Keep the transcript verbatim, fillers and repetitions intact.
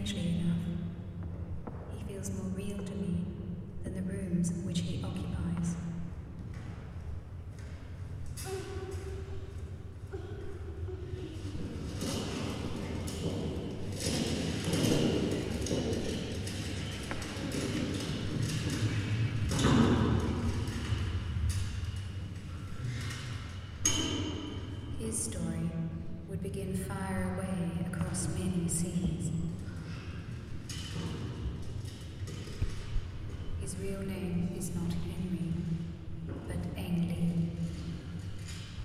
Strangely enough, he feels more real to me than the rooms which he occupies. His story would begin far away across many seas. His real name is not him.